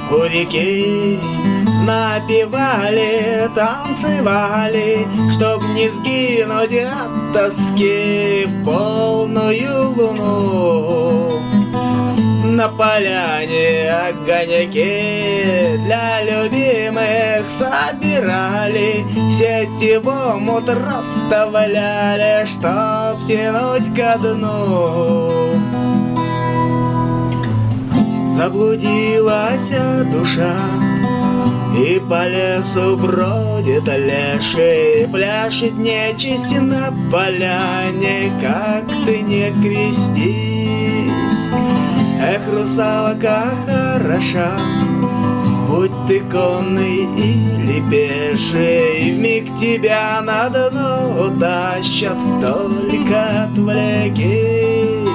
у реки напевали, танцевали, чтоб не сгинуть от тоски в полную луну. На поляне огоньки для любимых собирали, сети в омут расставляли, чтоб тянуть ко дну. Заблудилась душа, и по лесу бродит леший, пляшет нечисть на поляне, как ты не крестись. Эх, русалка хороша, будь ты конный или пеший, вмиг тебя на дно утащат, только отвлекись.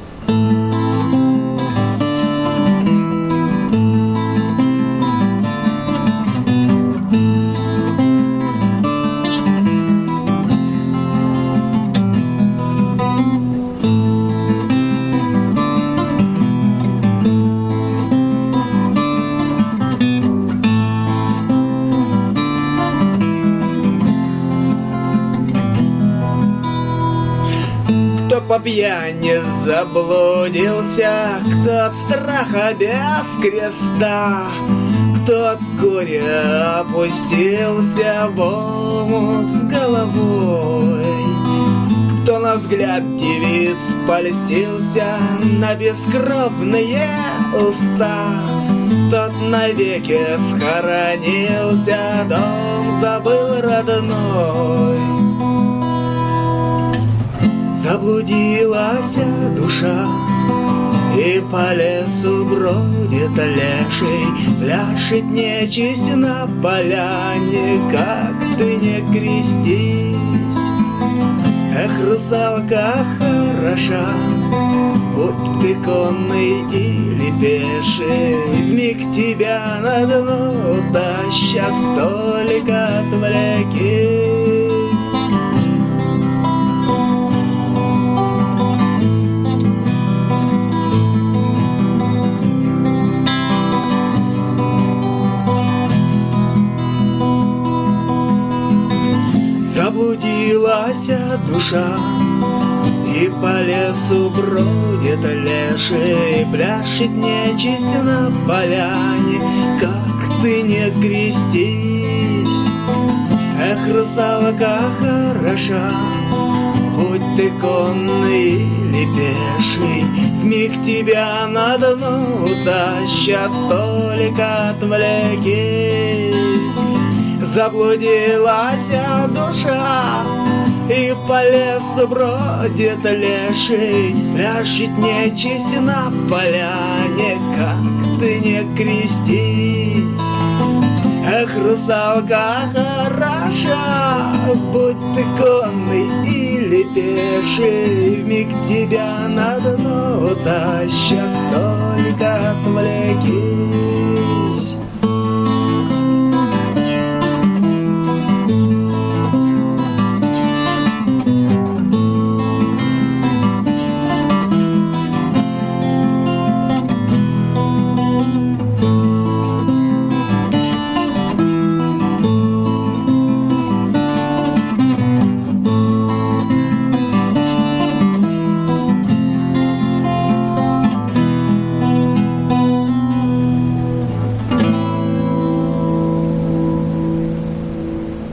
Кто по пьяни заблудился, кто от страха без креста, кто от горя опустился в омут с головой, кто на взгляд девиц польстился на бескровные уста, тот навеки схоронился, дом забыл родной. Заблудилась душа, и по лесу бродит леший, пляшет нечисть на поляне, как ты не крестись. Эх, русалка хороша, будь ты конный или пеший, вмиг тебя на дно утащат, только отвлекись. Заблудилась душа, и по лесу бродит леший, пляшет нечисть на поляне, как ты не крестись. Эх, русалка хороша, будь ты конный или пеший, вмиг тебя на дно утащат, только отвлекись. Заблудилась душа, и по лесу бродит леший, пляшет нечисть на поляне, как ты не крестись. Эх, русалка хороша, будь ты конный или пеший, вмиг тебя на дно утащат, только отвлекись.